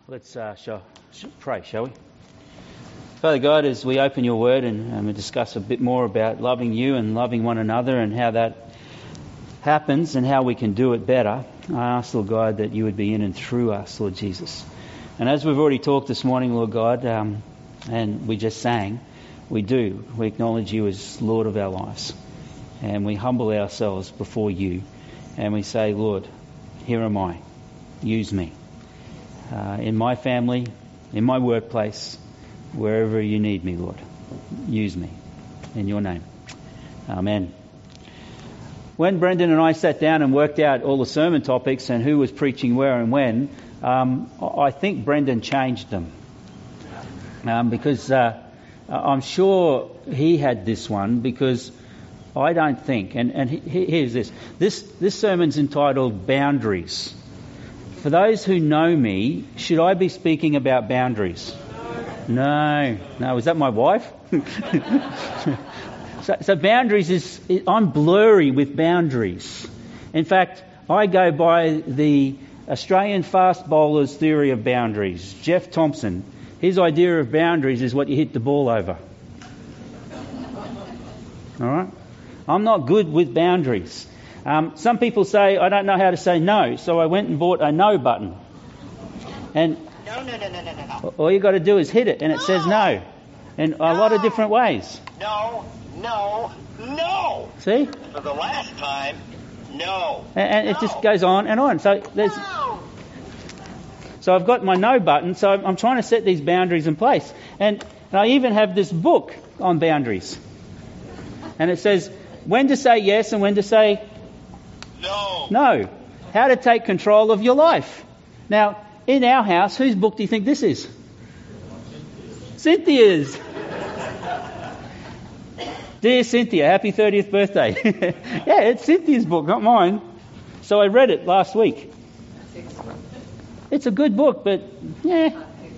Let's pray, shall we? Father God, as we open your word and we discuss a bit more about loving you and loving one another and how that happens and how we can do it better, I ask, Lord God, that you would be in and through us, Lord Jesus. And as we've already talked this morning, Lord God, and we just sang, we acknowledge you as Lord of our lives. And we humble ourselves before you and we say, Lord, here am I, use me. In my family, in my workplace, wherever you need me, Lord, use me. In your name. Amen. When Brendan and I sat down and worked out all the sermon topics and who was preaching where and when, I think Brendan changed them. Because I'm sure he had this one, because I don't think, and here's this. This sermon's entitled Boundaries. For those who know me, should I be speaking about boundaries? No. Is that my wife? So boundaries I'm blurry with boundaries. In fact, I go by the Australian fast bowler's theory of boundaries. Jeff Thompson, his idea of boundaries is what you hit the ball over. All right? I'm not good with boundaries. Some people say, I don't know how to say no, so I went and bought a no button. And No. all you got to do is hit it, and it says no. In a lot of different ways. No. See? For the last time, no. And it just goes on and on. So I've got my no button, so I'm trying to set these boundaries in place. And I even have this book on boundaries. And it says when to say yes and when to say no. How to take control of your life. Now, in our house, whose book do you think this is? Cynthia's. Dear Cynthia, happy 30th birthday. Yeah, it's Cynthia's book, not mine. So I read it last week. It's a good book, but yeah.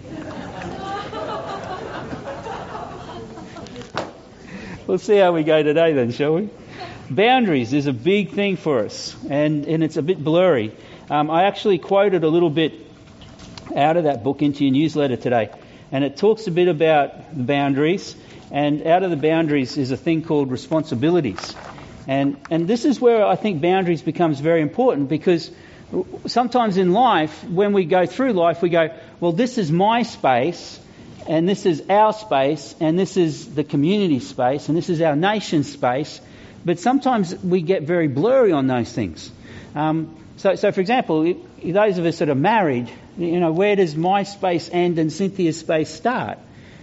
We'll see how we go today then, shall we? Boundaries is a big thing for us, and it's a bit blurry. I actually quoted a little bit out of that book into your newsletter today, and it talks a bit about boundaries, and out of the boundaries is a thing called responsibilities. And this is where I think boundaries becomes very important, because sometimes in life, when we go through life, we go, well, this is my space, and this is our space, and this is the community space, and this is our nation's space. But sometimes we get very blurry on those things. So for example, those of us that are married, where does my space end and Cynthia's space start?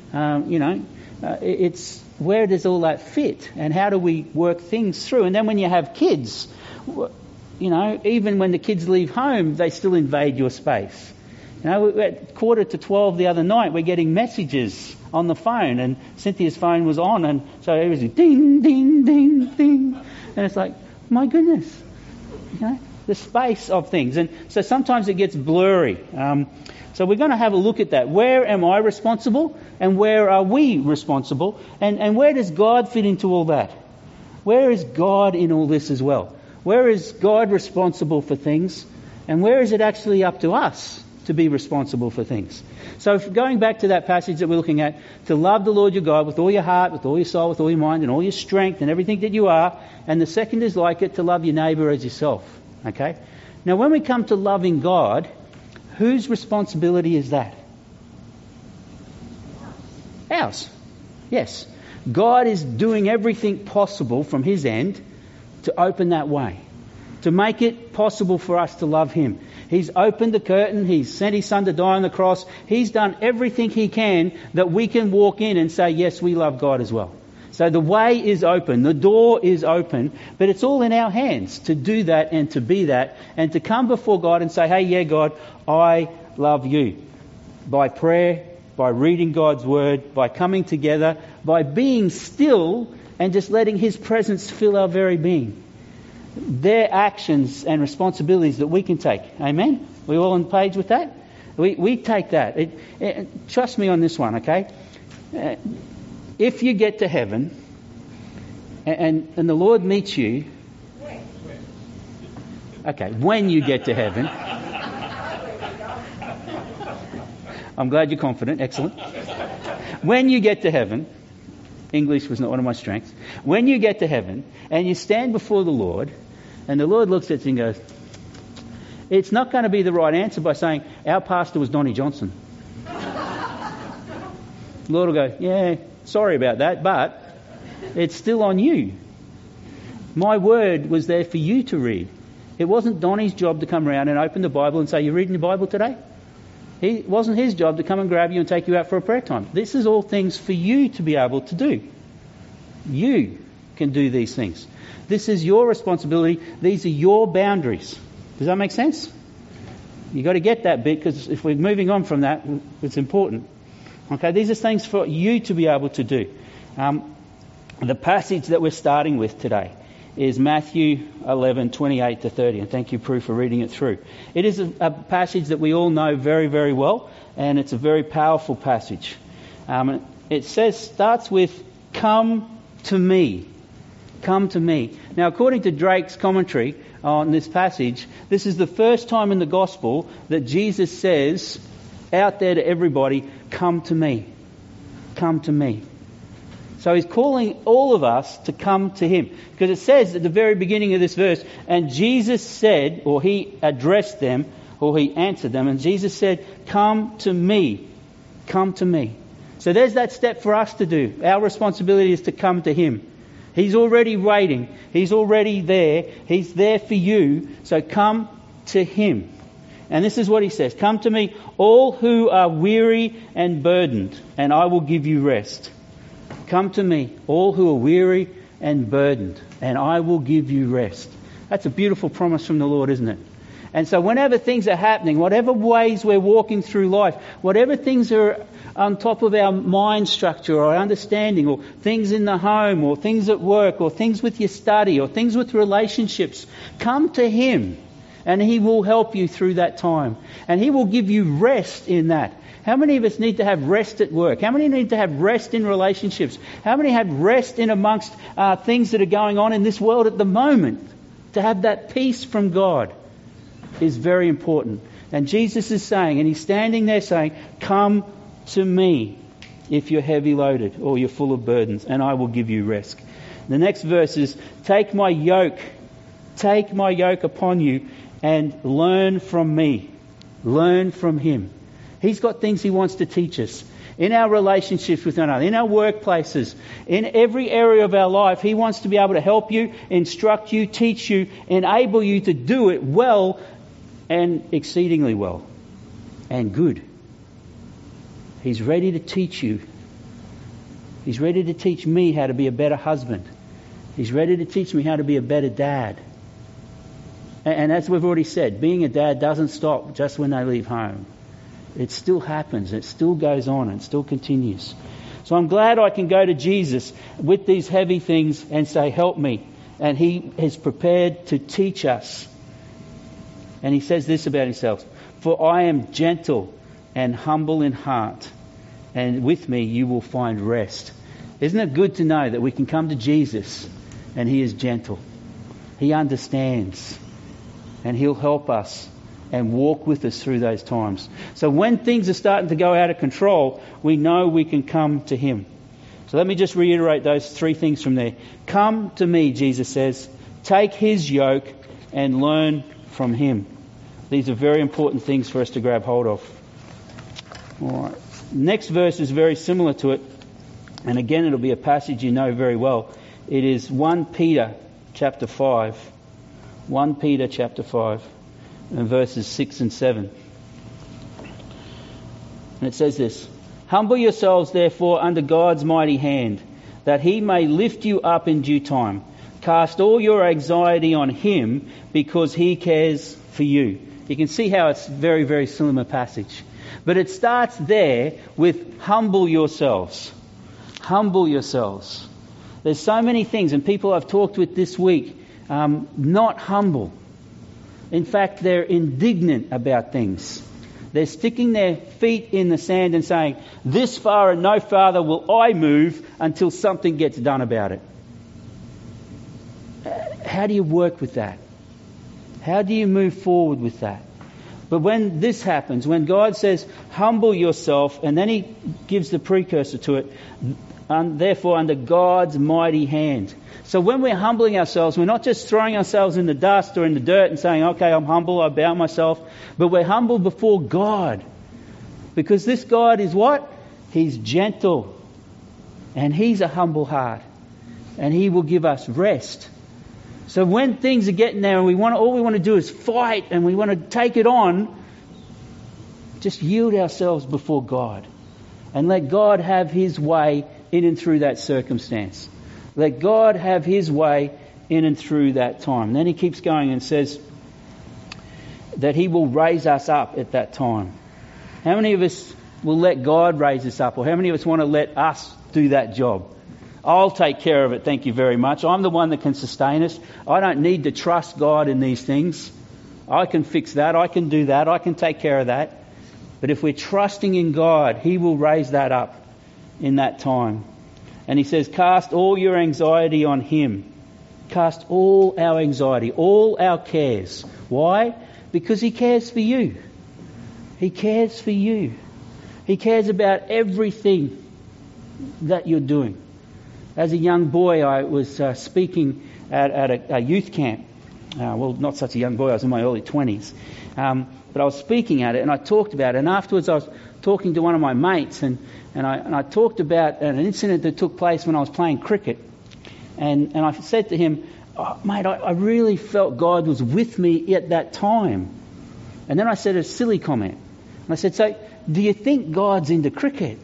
It's where does all that fit, and how do we work things through? And then when you have kids, even when the kids leave home, they still invade your space. At 11:45 the other night, we're getting messages on the phone, and Cynthia's phone was on, and so it was ding, ding, ding, ding, and it's like, my goodness, the space of things. And so sometimes it gets blurry. So we're going to have a look at that. Where am I responsible, and where are we responsible, and where does God fit into all that? Where is God in all this as well? Where is God responsible for things, and where is it actually up to us to be responsible for things? So going back to that passage that we're looking at, to love the Lord your God with all your heart, with all your soul, with all your mind, and all your strength, and everything that you are. And the second is like it, to love your neighbour as yourself. Okay? Now when we come to loving God, whose responsibility is that? Ours. Yes. God is doing everything possible from his end to open that way, to make it possible for us to love him. He's opened the curtain. He's sent his son to die on the cross. He's done everything he can that we can walk in and say, yes, we love God as well. So the way is open. The door is open. But it's all in our hands to do that and to be that and to come before God and say, hey, yeah, God, I love you. By prayer, by reading God's word, by coming together, by being still and just letting his presence fill our very being. They're actions and responsibilities that we can take. Amen? We all on page with that? We take that. Trust me on this one, okay? If you get to heaven and the Lord meets you... Okay, when you get to heaven... I'm glad you're confident. Excellent. When you get to heaven, English was not one of my strengths. When you get to heaven and you stand before the Lord, and the Lord looks at you and goes, it's not going to be the right answer by saying, our pastor was Donnie Johnson. The Lord will go, yeah, sorry about that, but it's still on you. My word was there for you to read. It wasn't Donnie's job to come around and open the Bible and say, you reading the Bible today? It wasn't his job to come and grab you and take you out for a prayer time. This is all things for you to be able to do. You can do these things. This is your responsibility. These are your boundaries. Does that make sense? You've got to get that bit, because if we're moving on from that, it's important. Okay, these are things for you to be able to do. The passage that we're starting with today is Matthew 11:28 to 30. And thank you, Prue, for reading it through. It is a passage that we all know very, very well, and it's a very powerful passage. It starts with, come to me. Come to me. Now, according to Drake's commentary on this passage, this is the first time in the gospel that Jesus says out there to everybody, come to me. Come to me. So he's calling all of us to come to him. Because it says at the very beginning of this verse, and Jesus said, or he addressed them, or he answered them, and Jesus said, come to me. Come to me. So there's that step for us to do. Our responsibility is to come to him. He's already waiting. He's already there. He's there for you. So come to him. And this is what he says. Come to me, all who are weary and burdened, and I will give you rest. Come to me, all who are weary and burdened, and I will give you rest. That's a beautiful promise from the Lord, isn't it? And so whenever things are happening, whatever ways we're walking through life, whatever things are on top of our mind structure or understanding, or things in the home, or things at work, or things with your study, or things with relationships, come to him and he will help you through that time. And he will give you rest in that. How many of us need to have rest at work? How many need to have rest in relationships? How many have rest in amongst things that are going on in this world at the moment? To have that peace from God is very important. And Jesus is saying, and he's standing there saying, come to me if you're heavy loaded or you're full of burdens, and I will give you rest. The next verse is, take my yoke upon you and learn from me. Learn from him. He's got things he wants to teach us. In our relationships with one another, in our workplaces, in every area of our life, he wants to be able to help you, instruct you, teach you, enable you to do it well and exceedingly well and good. He's ready to teach you. He's ready to teach me how to be a better husband. He's ready to teach me how to be a better dad. And as we've already said, being a dad doesn't stop just when they leave home. It still happens. It still goes on. It still continues. So I'm glad I can go to Jesus with these heavy things and say, help me. And he is prepared to teach us. And he says this about himself, for I am gentle and humble in heart, and with me you will find rest. Isn't it good to know that we can come to Jesus and he is gentle? He understands and he'll help us and walk with us through those times. So when things are starting to go out of control, we know we can come to him. So let me just reiterate those three things from there. Come to me, Jesus says. Take his yoke and learn from him. These are very important things for us to grab hold of. All right. Next verse is very similar to it. And again, it'll be a passage you know very well. It is 1 Peter chapter 5. 1 Peter chapter 5. And verses 6 and 7. And it says this, humble yourselves therefore under God's mighty hand, that he may lift you up in due time. Cast all your anxiety on him, because he cares for you. You can see how it's very, very similar passage. But it starts there with humble yourselves. Humble yourselves. There's so many things, and people I've talked with this week, not humble. In fact, they're indignant about things. They're sticking their feet in the sand and saying, this far and no farther will I move until something gets done about it. How do you work with that? How do you move forward with that? But when this happens, when God says, humble yourself, and then he gives the precursor to it, therefore under God's mighty hand. So when we're humbling ourselves, we're not just throwing ourselves in the dust or in the dirt and saying, okay, I'm humble, I bow myself, but we're humble before God. Because this God is what? He's gentle. And he's a humble heart. And he will give us rest. So when things are getting there and all we want to do is fight and we want to take it on, just yield ourselves before God. And let God have his way in and through that circumstance. Let God have his way in and through that time. And then he keeps going and says that he will raise us up at that time. How many of us will let God raise us up? Or how many of us want to let us do that job? I'll take care of it, thank you very much. I'm the one that can sustain us. I don't need to trust God in these things. I can fix that, I can do that, I can take care of that. But if we're trusting in God, he will raise that up in that time. And he says, cast all your anxiety on him. Cast all our anxiety, all our cares. Why? Because he cares for you. He cares for you. He cares about everything that you're doing. As a young boy, I was speaking at a youth camp. Well, not such a young boy, I was in my early 20s. But I was speaking at it and I talked about it. And afterwards I was talking to one of my mates and I talked about an incident that took place when I was playing cricket. And I said to him, mate, I really felt God was with me at that time. And then I said a silly comment. And I said, so do you think God's into cricket?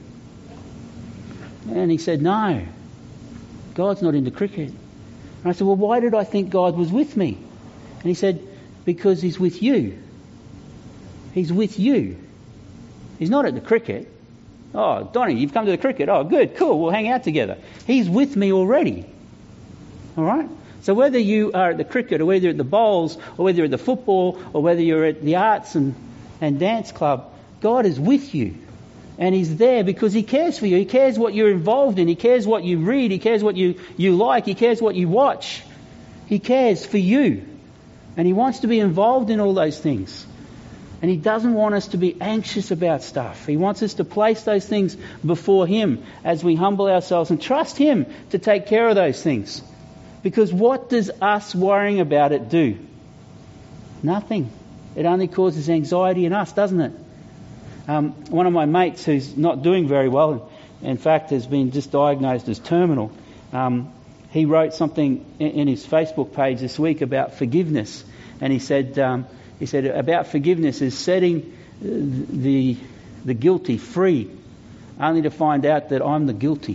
And he said, no. God's not into cricket. And I said, well, why did I think God was with me? And he said, because he's with you. He's with you. He's not at the cricket. Oh, Donnie, you've come to the cricket. Oh, good, cool, we'll hang out together. He's with me already. All right? So whether you are at the cricket or whether you're at the bowls or whether you're at the football or whether you're at the arts and dance club, God is with you. And he's there because he cares for you. He cares what you're involved in. He cares what you read. He cares what you like. He cares what you watch. He cares for you. And he wants to be involved in all those things. And he doesn't want us to be anxious about stuff. He wants us to place those things before him as we humble ourselves and trust him to take care of those things. Because what does us worrying about it do? Nothing. It only causes anxiety in us, doesn't it? One of my mates who's not doing very well, in fact has been just diagnosed as terminal, he wrote something in his Facebook page this week about forgiveness. And he said about forgiveness is setting the guilty free, only to find out that I'm the guilty.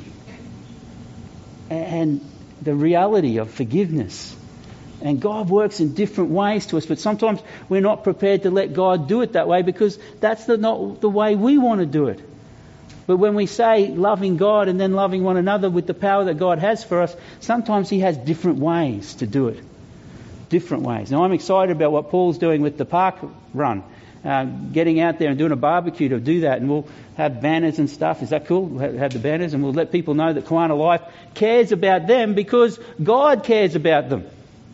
And the reality of forgiveness. And God works in different ways to us, but sometimes we're not prepared to let God do it that way because that's not the way we want to do it. But when we say loving God and then loving one another with the power that God has for us, sometimes he has different ways to do it. Different ways. Now I'm excited about what Paul's doing with the park run. Getting out there and doing a barbecue to do that, and we'll have banners and stuff. Is that cool? We'll have the banners and we'll let people know that Kiwana Life cares about them because God cares about them.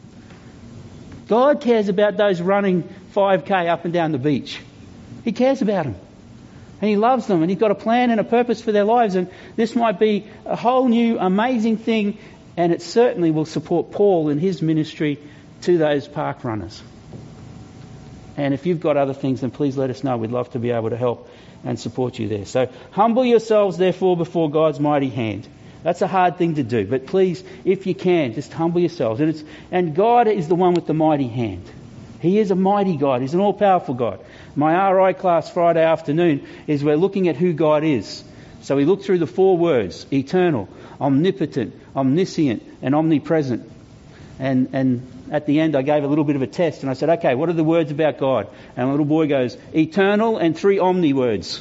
God cares about those running 5K up and down the beach. He cares about them. And he loves them. And he's got a plan and a purpose for their lives. And this might be a whole new amazing thing. And it certainly will support Paul in his ministry to those park runners. And if you've got other things, then please let us know. We'd love to be able to help and support you there. So humble yourselves, therefore, before God's mighty hand. That's a hard thing to do, but please, if you can, just humble yourselves. And God is the one with the mighty hand. He is a mighty God. He's an all-powerful God. My RI class Friday afternoon is we're looking at who God is. So we look through the 4 words: eternal, omnipotent, omniscient, and omnipresent. And at the end I gave a little bit of a test and I said, okay, what are the words about God? And a little boy goes, eternal and 3 omni words.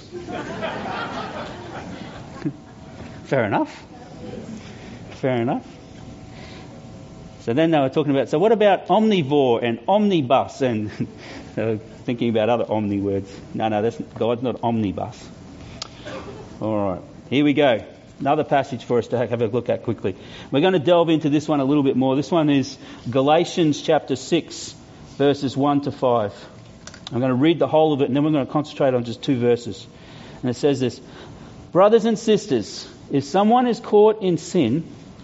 Fair enough. Fair enough. So then they were talking about, so what about omnivore and omnibus? And thinking about other omni words. No, God's not omnibus. All right, here we go. Another passage for us to have a look at quickly. We're going to delve into this one a little bit more. This one is Galatians chapter 6, verses 1 to 5. I'm going to read the whole of it, and then we're going to concentrate on just 2 verses. And it says this: Brothers and sisters, if someone is caught in sin,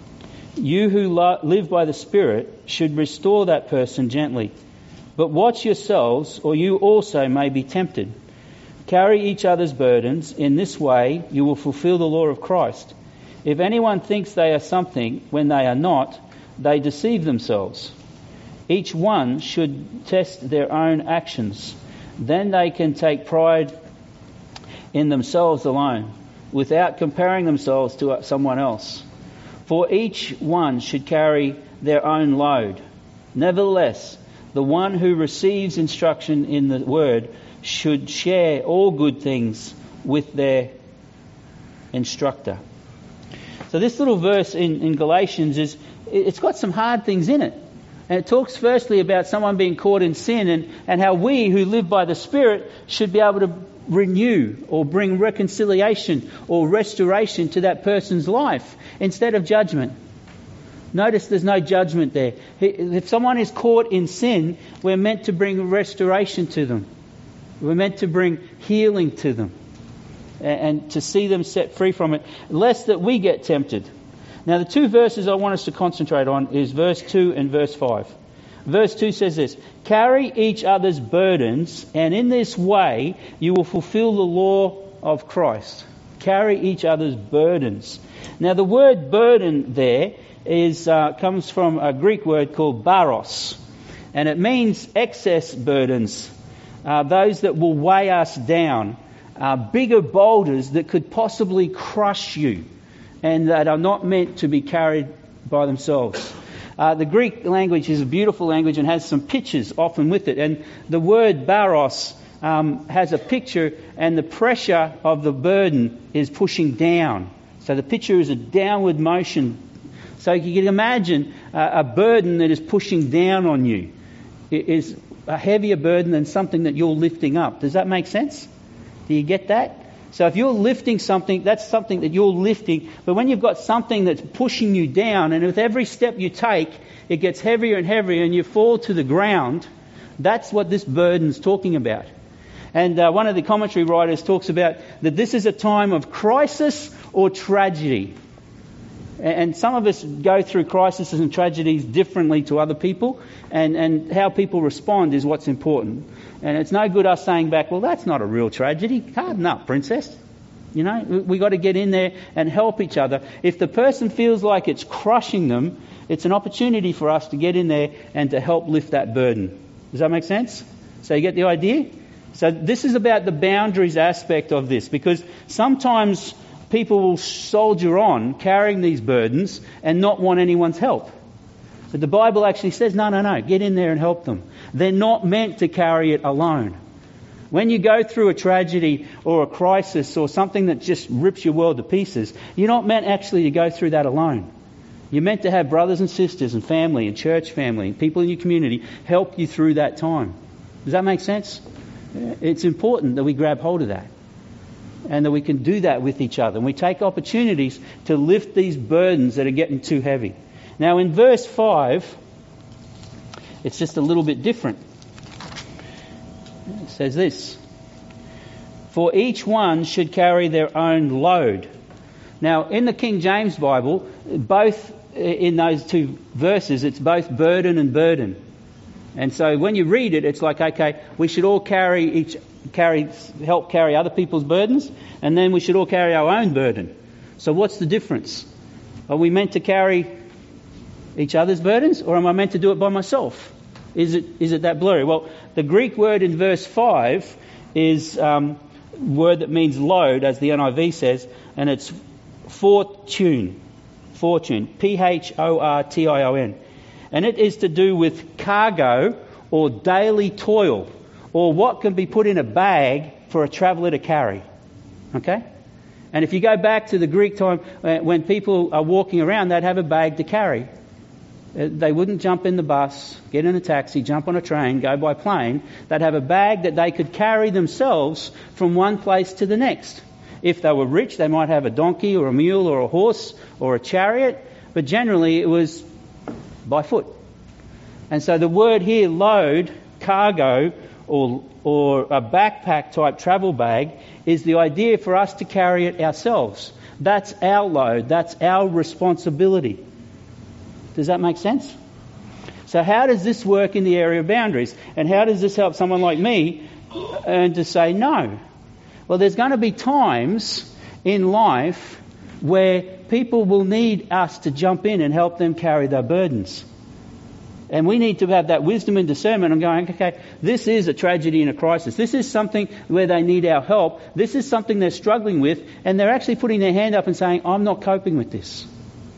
you who live by the Spirit should restore that person gently. But watch yourselves, or you also may be tempted. Carry each other's burdens. In this way you will fulfill the law of Christ. If anyone thinks they are something when they are not, they deceive themselves. Each one should test their own actions. Then they can take pride in themselves alone, without comparing themselves to someone else. For each one should carry their own load. Nevertheless, the one who receives instruction in the word should share all good things with their instructor. So this little verse in Galatians it's got some hard things in it. And it talks firstly about someone being caught in sin and how we who live by the Spirit should be able to renew or bring reconciliation or restoration to that person's life instead of judgment. Notice there's no judgment there. If someone is caught in sin, we're meant to bring restoration to them. We're meant to bring healing to them and to see them set free from it, lest that we get tempted. Now the 2 verses I want us to concentrate on is verse 2 and verse 5. Verse 2 says this: Carry each other's burdens, and in this way you will fulfill the law of Christ. Carry each other's burdens. Now the word burden there comes from a Greek word called baros, and it means excess burdens, those that will weigh us down, bigger boulders that could possibly crush you and that are not meant to be carried by themselves. The Greek language is a beautiful language and has some pictures often with it, and the word baros has a picture, and the pressure of the burden is pushing down. So the picture is a downward motion. So you can imagine a burden that is pushing down on you. It is a heavier burden than something that you're lifting up. Does that make sense? Do you get that? So if you're lifting something, that's something that you're lifting. But when you've got something that's pushing you down, and with every step you take, it gets heavier and heavier and you fall to the ground, that's what this burden's talking about. And one of the commentary writers talks about that this is a time of crisis or tragedy. And some of us go through crises and tragedies differently to other people, and how people respond is what's important. And it's no good us saying back, well, that's not a real tragedy. Harden up, princess. You know, we got to get in there and help each other. If the person feels like it's crushing them, it's an opportunity for us to get in there and to help lift that burden. Does that make sense? So you get the idea? So this is about the boundaries aspect of this, because sometimes people will soldier on carrying these burdens and not want anyone's help. But the Bible actually says, no, get in there and help them. They're not meant to carry it alone. When you go through a tragedy or a crisis or something that just rips your world to pieces, you're not meant actually to go through that alone. You're meant to have brothers and sisters and family and church family and people in your community help you through that time. Does that make sense? It's important that we grab hold of that, and that we can do that with each other. And we take opportunities to lift these burdens that are getting too heavy. Now in verse 5, it's just a little bit different. It says this: For each one should carry their own load. Now in the King James Bible, both in those 2 verses, it's both burden and burden. And so when you read it, it's like, okay, we should all help carry other people's burdens, and then we should all carry our own burden. So what's the difference? Are we meant to carry each other's burdens, or am I meant to do it by myself? Is it that blurry? Well, the Greek word in verse 5 is a word that means load, as the NIV says, and it's fortune, P-H-O-R-T-I-O-N. And it is to do with cargo or daily toil, or what can be put in a bag for a traveller to carry. Okay? And if you go back to the Greek time, when people are walking around, they'd have a bag to carry. They wouldn't jump in the bus, get in a taxi, jump on a train, go by plane. They'd have a bag that they could carry themselves from one place to the next. If they were rich, they might have a donkey or a mule or a horse or a chariot, but generally it was by foot. And so the word here, load, cargo, or a backpack type travel bag is the idea for us to carry it ourselves. That's our load. That's our responsibility. Does that make sense? So how does this work in the area of boundaries? And how does this help someone like me and to say no? Well, there's going to be times in life where people will need us to jump in and help them carry their burdens. And we need to have that wisdom and discernment and going, okay, this is a tragedy and a crisis. This is something where they need our help. This is something they're struggling with. And they're actually putting their hand up and saying, I'm not coping with this.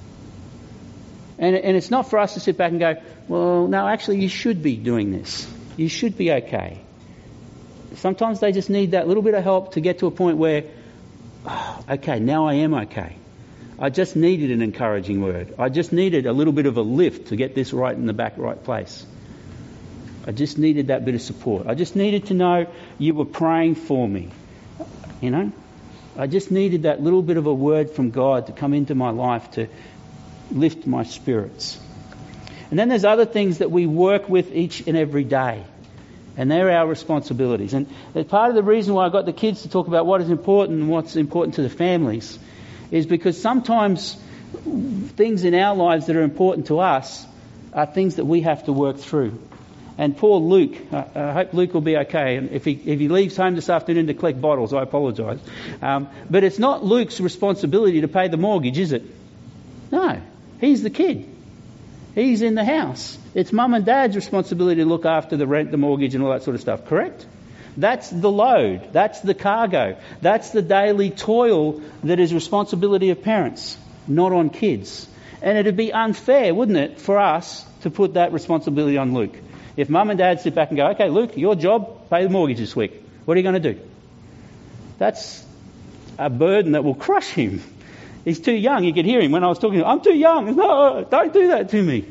And it's not for us to sit back and go, well, no, actually you should be doing this. You should be okay. Sometimes they just need that little bit of help to get to a point where, okay, now I am okay. I just needed an encouraging word. I just needed a little bit of a lift to get this right in the back right place. I just needed that bit of support. I just needed to know you were praying for me. You know? I just needed that little bit of a word from God to come into my life to lift my spirits. And then there's other things that we work with each and every day. And they're our responsibilities. And part of the reason why I got the kids to talk about what is important and what's important to the families is because sometimes things in our lives that are important to us are things that we have to work through. And poor Luke, I hope Luke will be okay. And if he leaves home this afternoon to collect bottles, I apologise. But it's not Luke's responsibility to pay the mortgage, is it? No, he's the kid. He's in the house. It's mum and dad's responsibility to look after the rent, the mortgage and all that sort of stuff, correct? That's the load. That's the cargo. That's the daily toil that is responsibility of parents, not on kids. And it'd be unfair, wouldn't it, for us to put that responsibility on Luke. If mum and dad sit back and go, okay, Luke, your job, pay the mortgage this week. What are you going to do? That's a burden that will crush him. He's too young. You could hear him when I was talking to him. I'm too young. No, don't do that to me.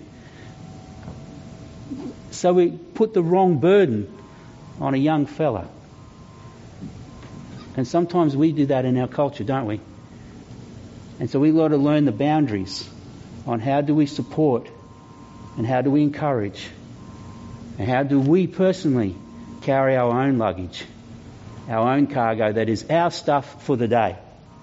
So we put the wrong burden on a young fella. And sometimes we do that in our culture, don't we? And so we've got to learn the boundaries on how do we support and how do we encourage and how do we personally carry our own luggage, our own cargo that is our stuff for the day.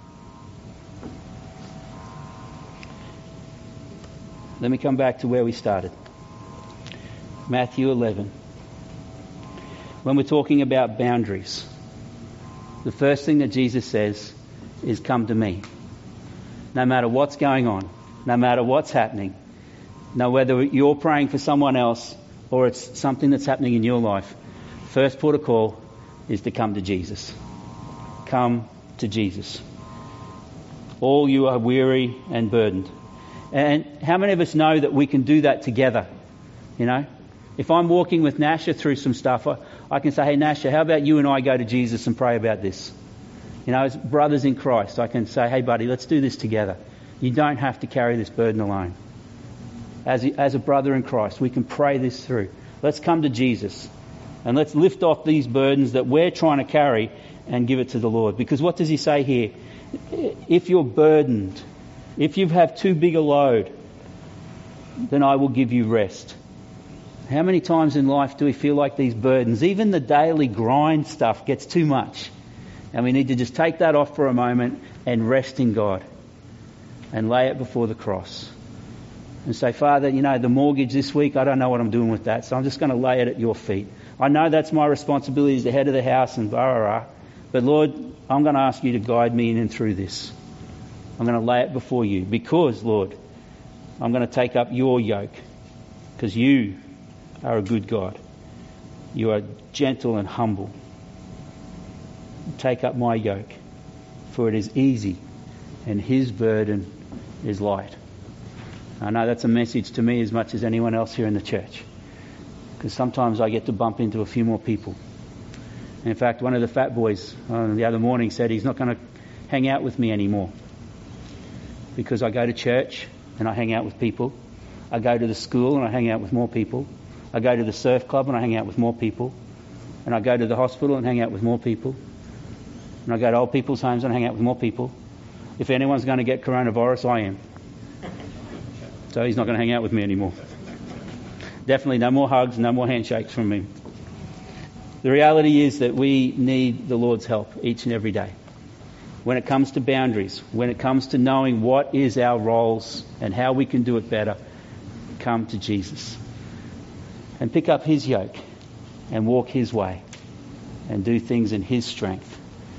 Let me come back to where we started. Matthew 11. When we're talking about boundaries, the first thing that Jesus says is, come to me. No matter what's going on, no matter what's happening, no whether you're praying for someone else or it's something that's happening in your life, first port of call is to come to Jesus. Come to Jesus. All you are weary and burdened. And how many of us know that we can do that together? You know, if I'm walking with Nasha through some stuff, I can say, hey Nasha, how about you and I go to Jesus and pray about this? You know, as brothers in Christ, I can say, hey buddy, let's do this together. You don't have to carry this burden alone. As a brother in Christ, we can pray this through. Let's come to Jesus and let's lift off these burdens that we're trying to carry and give it to the Lord. Because what does he say here? If you're burdened, if you have too big a load, then I will give you rest. How many times in life do we feel like these burdens, even the daily grind stuff, gets too much? And we need to just take that off for a moment and rest in God and lay it before the cross. And say, Father, you know, the mortgage this week, I don't know what I'm doing with that, so I'm just going to lay it at your feet. I know that's my responsibility as the head of the house and blah, blah, blah. But Lord, I'm going to ask you to guide me in and through this. I'm going to lay it before you because, Lord, I'm going to take up your yoke because you are a good God. You are gentle and humble. Take up my yoke, for it is easy and his burden is light. I know that's a message to me as much as anyone else here in the church, because sometimes I get to bump into a few more people. In fact, one of the fat boys the other morning said he's not going to hang out with me anymore because I go to church and I hang out with people. I go to the school and I hang out with more people. I go to the surf club and I hang out with more people. And I go to the hospital and hang out with more people. And I go to old people's homes and hang out with more people. If anyone's going to get coronavirus, I am. So he's not going to hang out with me anymore. Definitely no more hugs, no more handshakes from me. The reality is that we need the Lord's help each and every day. When it comes to boundaries, when it comes to knowing what is our roles and how we can do it better, come to Jesus and pick up His yoke and walk His way and do things in His strength.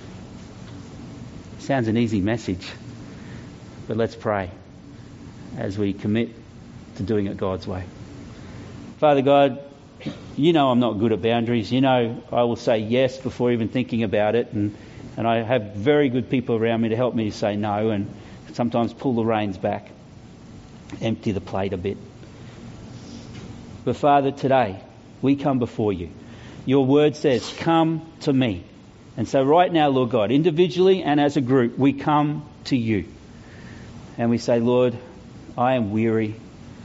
Sounds an easy message, but let's pray as we commit to doing it God's way. Father God, you know I'm not good at boundaries. You know I will say yes before even thinking about it, and I have very good people around me to help me to say no, and sometimes pull the reins back, empty the plate a bit. But Father, today we come before you. Your word says, come to me. And so right now, Lord God, individually and as a group, we come to you. And we say, Lord, I am weary,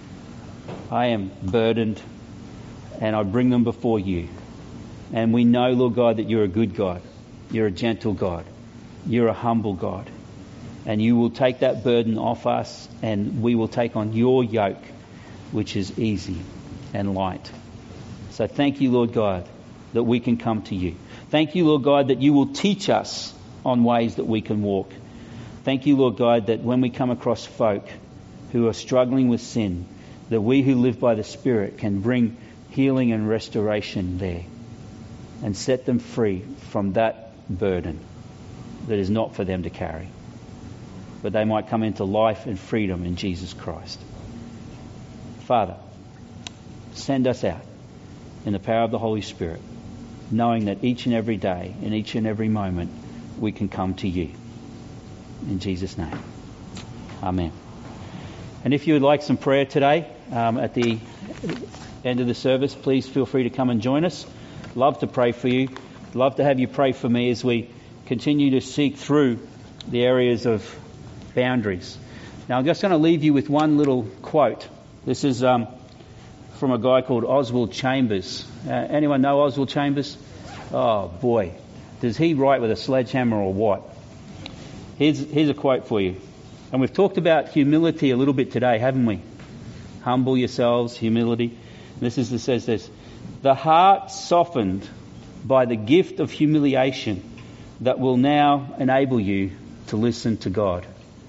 I am burdened, and I bring them before you. And we know, Lord God, that you're a good God. You're a gentle God. You're a humble God. And you will take that burden off us, and we will take on your yoke, which is easy and light. So thank you, Lord God, that we can come to you. Thank you, Lord God, that you will teach us on ways that we can walk. Thank you, Lord God, that when we come across folk who are struggling with sin, that we who live by the Spirit can bring healing and restoration there and set them free from that burden that is not for them to carry. But they might come into life and freedom in Jesus Christ. Father, send us out in the power of the Holy Spirit, knowing that each and every day, in each and every moment, we can come to you. In Jesus' name. Amen. And if you would like some prayer today, at the end of the service, please feel free to come and join us. Love to pray for you. Love to have you pray for me as we continue to seek through the areas of boundaries. Now, I'm just going to leave you with one little quote. This is from a guy called Oswald Chambers. Anyone know Oswald Chambers? Oh boy, does he write with a sledgehammer or what? Here's a quote for you. And we've talked about humility a little bit today, haven't we? Humble yourselves, humility. It says this: the heart softened by the gift of humiliation that will now enable you to listen to God.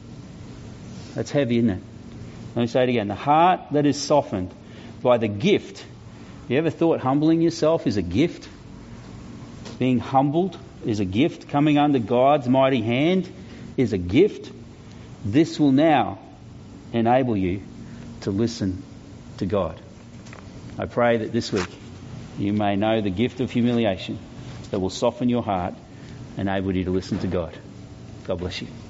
That's heavy, isn't it? Let me say it again. The heart that is softened by the gift. You ever thought humbling yourself is a gift? Being humbled is a gift. Coming under God's mighty hand is a gift. This will now enable you to listen to God. I pray that this week you may know the gift of humiliation that will soften your heart and enable you to listen to God. God bless you.